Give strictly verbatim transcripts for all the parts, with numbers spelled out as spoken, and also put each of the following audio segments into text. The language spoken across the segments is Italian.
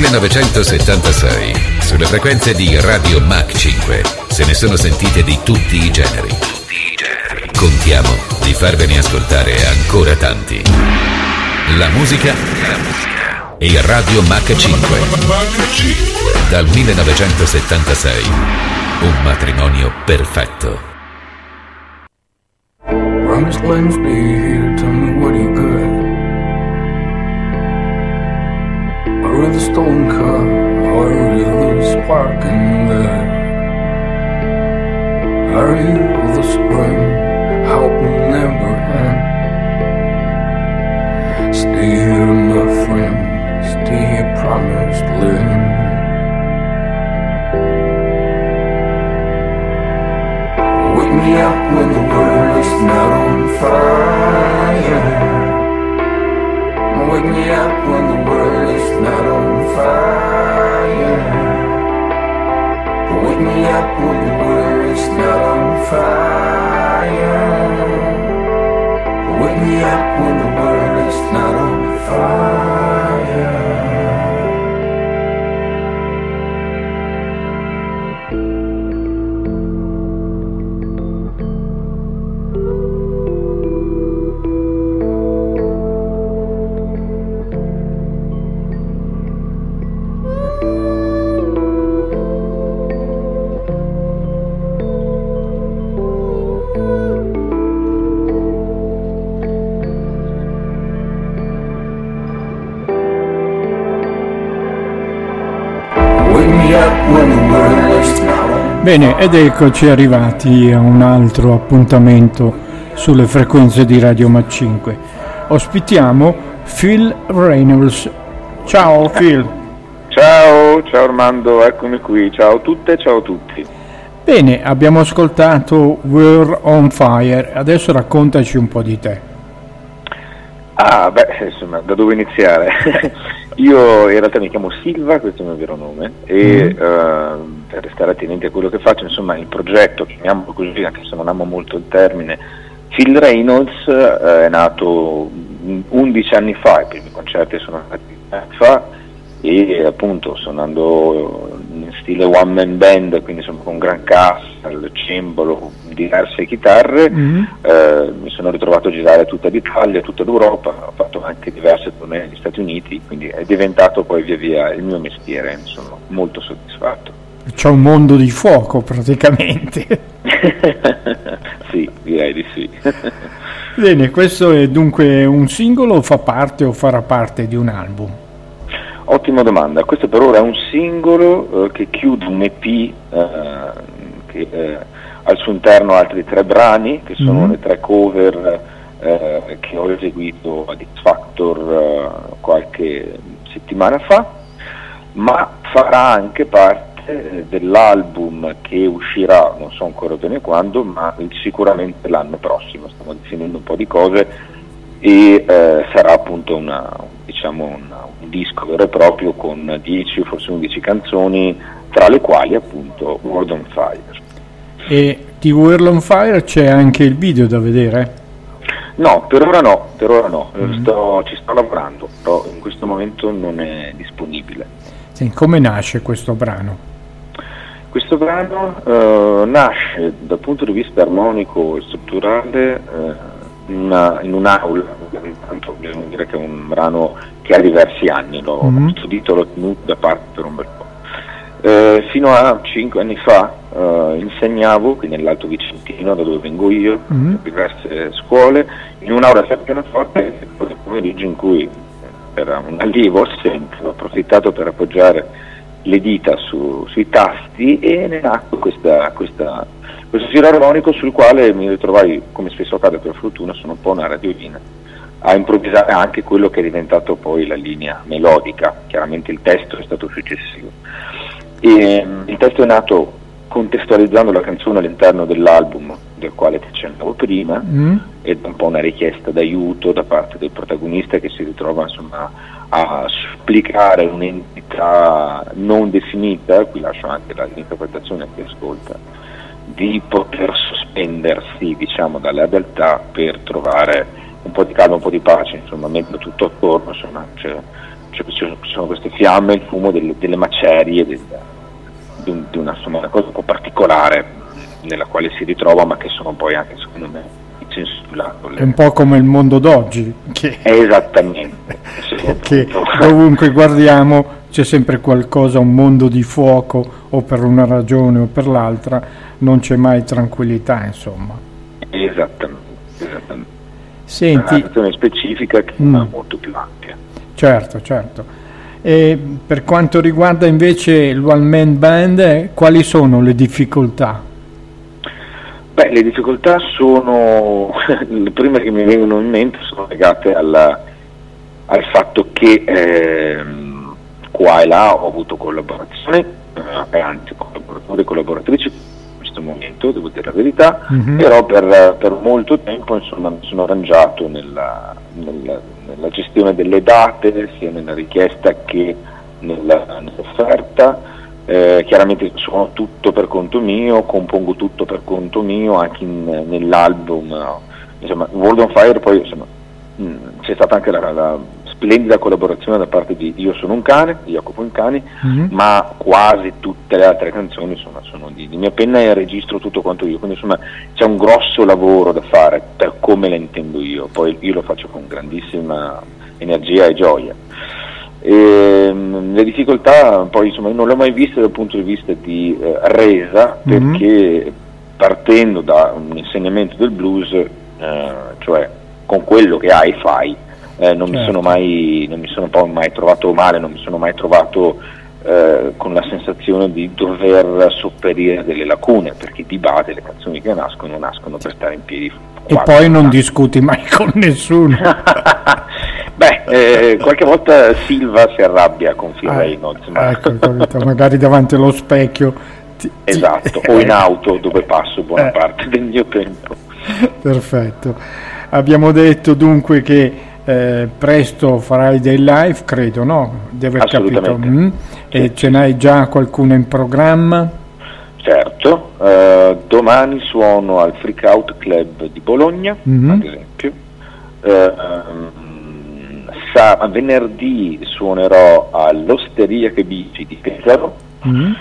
millenovecentosettantasei, sulle frequenze di Radio Mach cinque, se ne sono sentite di tutti i generi. Contiamo di farvene ascoltare ancora tanti. La musica e Radio Mach cinque. Dal millenovecentosettantasei, un matrimonio perfetto. Promised land, stay here, tell me what you got. Or the stolen car, or the spark in there. Are you the spring, help will never end. Stay here, my friend, stay here, promised land. Wake me up when the world is not on fire. Wake me up when the world is not on fire. Wake me up when the world is not on fire. Wake me up when the world is not on fire. Bene, ed eccoci arrivati a un altro appuntamento sulle frequenze di Radio Mach cinque. Ospitiamo Phil Reynolds. Ciao Phil. Ciao, ciao Armando, eccomi qui. Ciao a tutte, ciao a tutti. Bene, abbiamo ascoltato We're on Fire, adesso raccontaci un po' di te. Ah, beh, insomma, da dove iniziare? Io in realtà mi chiamo Silva, questo è il mio vero nome, e mm. uh, per restare attenenti a quello che faccio, insomma, il progetto, chiamiamolo così, anche se non amo molto il termine, Phil Reynolds, uh, è nato undici anni fa, i primi concerti sono stati anni fa, e appunto suonando in stile one man band, quindi insomma con gran cassa, il cembalo, diverse chitarre, mm-hmm. eh, mi sono ritrovato a girare tutta l'Italia, tutta l'Europa, ho fatto anche diverse tournée negli Stati Uniti, quindi è diventato poi via via il mio mestiere, mi sono molto soddisfatto. C'è un mondo di fuoco praticamente. Sì, direi di sì. Bene, questo è dunque un singolo o fa parte o farà parte di un album? Ottima domanda, questo per ora è un singolo eh, che chiude un E P eh, che eh, al suo interno altri tre brani, che sono mm-hmm. le tre cover eh, che ho eseguito ad X Factor eh, qualche settimana fa, ma farà anche parte eh, dell'album che uscirà, non so ancora bene quando, ma sicuramente l'anno prossimo, stiamo definendo un po' di cose, e eh, sarà appunto una, diciamo una, un disco vero e proprio con dieci o forse undici canzoni, tra le quali appunto World on Fire. E di World on Fire c'è anche il video da vedere? No, per ora no, per ora no, mm. sto, ci sto lavorando, però in questo momento non è disponibile. Sì, come nasce questo brano? Questo brano eh, nasce dal punto di vista armonico e strutturale eh, Una, in un'aula, intanto bisogna dire che è un brano che ha diversi anni, l'ho mm-hmm. studito, l'ho tenuto da parte per un bel po'. Eh, fino a cinque anni fa eh, insegnavo qui nell'Alto Vicentino, da dove vengo io, mm-hmm. in diverse scuole, in un'aula sempre pianoforte, poi pomeriggio in cui per un allievo assente ho approfittato per appoggiare le dita su, sui tasti e ne nacque questa, questa questo stile armonico sul quale mi ritrovai, come spesso accade per fortuna, sono un po' una radiolina, a improvvisare anche quello che è diventato poi la linea melodica. Chiaramente il testo è stato successivo. E, um, il testo è nato contestualizzando la canzone all'interno dell'album del quale ti accennavo prima, mm. ed un po' una richiesta d'aiuto da parte del protagonista che si ritrova insomma a supplicare un'entità non definita, qui lascio anche l'interpretazione a chi ascolta, di poter sospendersi, diciamo, dalla realtà per trovare un po' di calma, un po' di pace, insomma, mentre tutto attorno insomma, c'è cioè, ci sono queste fiamme, il fumo delle, delle macerie, del, di, un, di una, insomma, una cosa un po' particolare nella quale si ritrova, ma che sono poi anche, secondo me, incensurate. È un po' come il mondo d'oggi, che, esattamente, che dovunque guardiamo c'è sempre qualcosa, un mondo di fuoco, o per una ragione o per l'altra, non c'è mai tranquillità, insomma. Esattamente, esattamente. Senti, è una narrazione specifica che mm. è molto più ampia. Certo, certo. E per quanto riguarda invece il One Man Band, eh, quali sono le difficoltà? Beh, le difficoltà sono, le prime che mi vengono in mente sono legate alla, al fatto che eh, qua e là ho avuto collaborazioni, eh, anzi collaboratori e collaboratrici in questo momento, devo dire la verità, mm-hmm. però per, per molto tempo insomma mi sono arrangiato nella, nella, nella gestione delle date, sia nella richiesta che nella, nell'offerta. Eh, chiaramente suono tutto per conto mio, compongo tutto per conto mio, anche in, nell'album, no? Insomma, World on Fire poi insomma, mh, c'è stata anche la, la splendida collaborazione da parte di Io sono un cane, di Jacopo Incani, mm-hmm. ma quasi tutte le altre canzoni insomma, sono di, di mia penna e registro tutto quanto io, quindi insomma c'è un grosso lavoro da fare per come la intendo io, poi io lo faccio con grandissima energia e gioia. E, mh, le difficoltà poi insomma non le ho mai viste dal punto di vista di eh, resa, mm-hmm. perché partendo da un insegnamento del blues, eh, cioè con quello che hai fai, eh, non, certo. mi sono mai, non mi sono poi mai trovato male, non mi sono mai trovato eh, con la sensazione di dover sopperire delle lacune, perché di base le canzoni che nascono nascono per stare in piedi. E poi non discuti mai con nessuno. Beh, eh, qualche volta Silva si arrabbia con Phil Reynolds, ma... ecco, magari davanti allo specchio ti, esatto, ti... o in auto dove passo buona eh. parte del mio tempo. Perfetto. Abbiamo detto dunque che eh, presto farai dei live, credo, no? Deve capito. Mm? E sì. Ce n'hai già qualcuno in programma? Certo, eh, domani suono al Freak Out Club di Bologna, mm-hmm. ad esempio. Eh, Sa- venerdì suonerò all'Osteria che Bici di Pesaro, mm-hmm.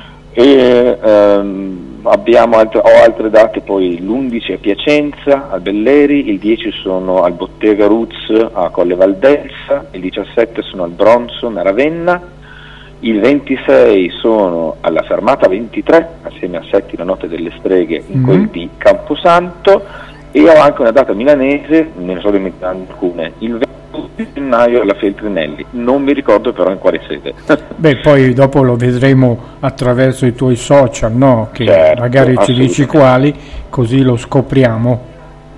e ehm, abbiamo altre, ho altre date, poi l'undici a Piacenza al Belleri, il dieci sono al Bottega Roots a Colle Valdelsa, il diciassette sono al Bronson a Ravenna, il ventisei sono alla Fermata ventitré assieme a Setti la Notte delle Streghe in mm-hmm. quel di Camposanto, e ho anche una data milanese, ne sto dimenticando alcune, il venti gennaio alla Feltrinelli, non mi ricordo però in quale sede. Beh, poi dopo lo vedremo attraverso i tuoi social, no? Che certo, magari ci dici quali, così lo scopriamo.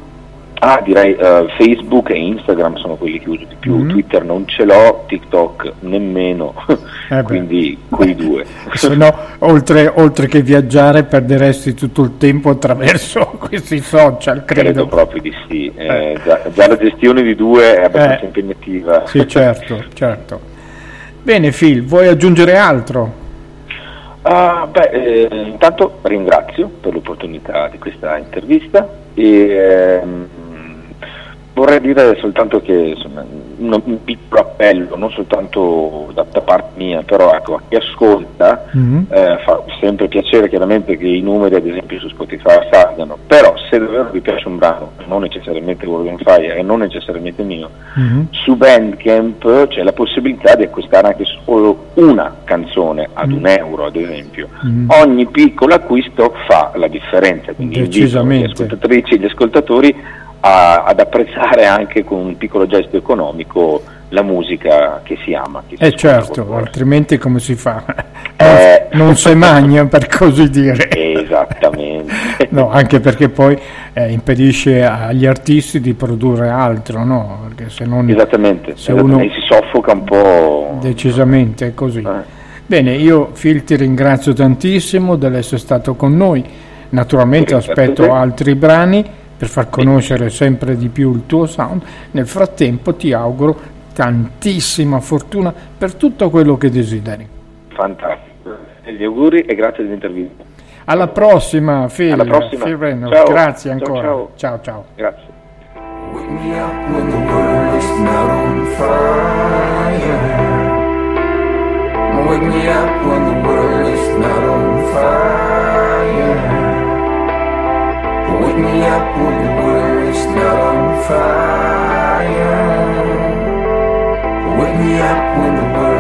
Ah, direi uh, Facebook e Instagram sono quelli che uso di più, mm-hmm. Twitter non ce l'ho, TikTok nemmeno, eh quindi quei due. Se no, oltre, oltre che viaggiare, perderesti tutto il tempo attraverso questi social, credo. Credo proprio di sì, eh, eh. Già, già la gestione di due è abbastanza eh. impegnativa. Sì, certo, certo. Bene Phil, vuoi aggiungere altro? Ah, beh, eh, intanto ringrazio per l'opportunità di questa intervista e ehm, vorrei dire soltanto che insomma, un, un piccolo appello, non soltanto da, da parte mia, però ecco, a chi ascolta, mm-hmm. eh, fa sempre piacere chiaramente che i numeri ad esempio su Spotify salgano, però se davvero vi piace un brano, non necessariamente World on Fire e non necessariamente mio, mm-hmm. su Bandcamp c'è la possibilità di acquistare anche solo una canzone ad mm-hmm. un euro ad esempio, mm-hmm. ogni piccolo acquisto fa la differenza, quindi invito le ascoltatrici e gli ascoltatori A, ad apprezzare anche con un piccolo gesto economico la musica che si ama. Che si eh certo, altrimenti come si fa? Eh, non si magna, per così dire. Esattamente. No, anche perché poi eh, impedisce agli artisti di produrre altro, no? Perché se non, esattamente, se esattamente. Uno... si soffoca un po'. Decisamente è così. Eh. Bene, io Phil ti ringrazio tantissimo dell'essere stato con noi, naturalmente aspetto altri brani per far conoscere sempre di più il tuo sound. Nel frattempo ti auguro tantissima fortuna per tutto quello che desideri. Fantastico, gli auguri e grazie dell'intervista. Alla prossima Phil. Alla prossima. Phil Reynolds. Ciao. Grazie ancora. Ciao ciao. ciao. Grazie. Wake me up when the world is not on fire. fire. Wake me up when the world